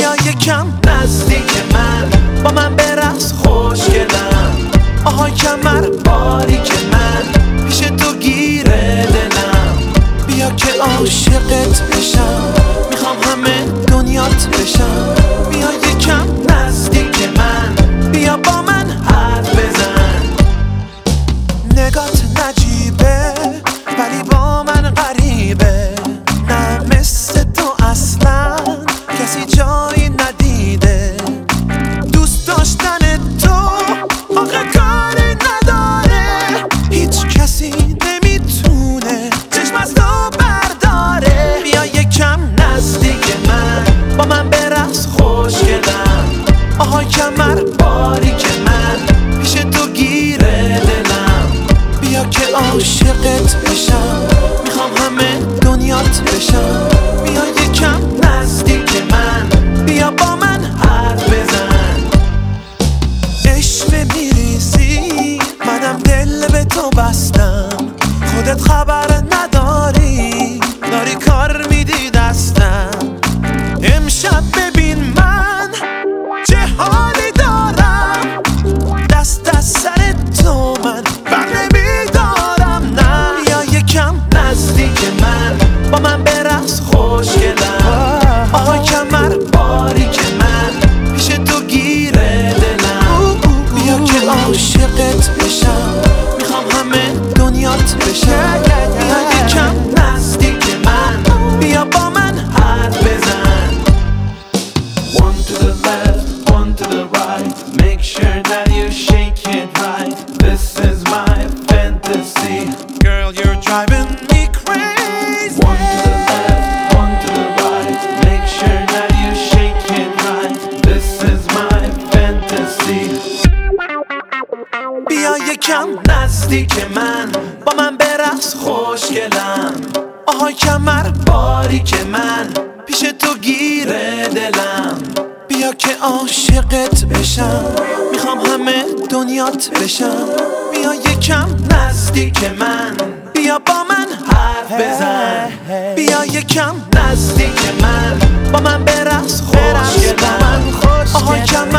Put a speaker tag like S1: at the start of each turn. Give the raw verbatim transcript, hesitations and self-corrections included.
S1: بیا یکم نزدیک من، با من برقص خوشگلم. آهای کمر باریک من، پیش تو گیره دلم. بیا که عاشقت بشم، میخوام همه دنیات بشم. بیا یکم نزدیک من، بیا با من حرف بزن. نگات نجیبه ولی با من غریبه، نه مثل تو اصلا کسی جایی ندیده. دوست داشتن تو آخه کاری نداره، هیچ کسی نمیتونه چشم از تو برداره. بیا یکم نزدیک من، با من برقص خوشگلم. آهای کمر باریک من، پیش تو گیره دلم. بیا که عاشقت بشم، میخوام همه دنیات بشم. بیا یکم نزدیک من، بیا با من حرف بزن. عشق میریزی منم دل به تو بستم، خودت خبر نداری داری کار میدی دستم. امشب ببین من چه حالی دارم، دست از سر تو من بر نمیدارم. نه بیا یکم نزدیک من، با من برقص خوشگلم. آهای کمر باریک من، پیش تو گیره دلم. بیا که عاشقت بشم، میخوام همه دنیات بشم. بیا یکم نزدیک من، بیا با من حرف بزن.
S2: One to the left, one to the right. Make sure that you shake it right. This is my fantasy.
S1: Girl, you're driving me crazy.
S2: One to the left, one to the right. Make sure that you shake it right. This is my fantasy.
S1: بیا یکم نزدیک من، با من برقص خوشگلم. آهای کمر باریک من، پیش تو گیره دلم. بیا که عاشقت بشم، میخوام همه دنیات بشم. بیا یکم نزدیک من، بیا با من حرف بزن. بیا یکم نزدیک من، با من برقص خوشگلم. آهای کمر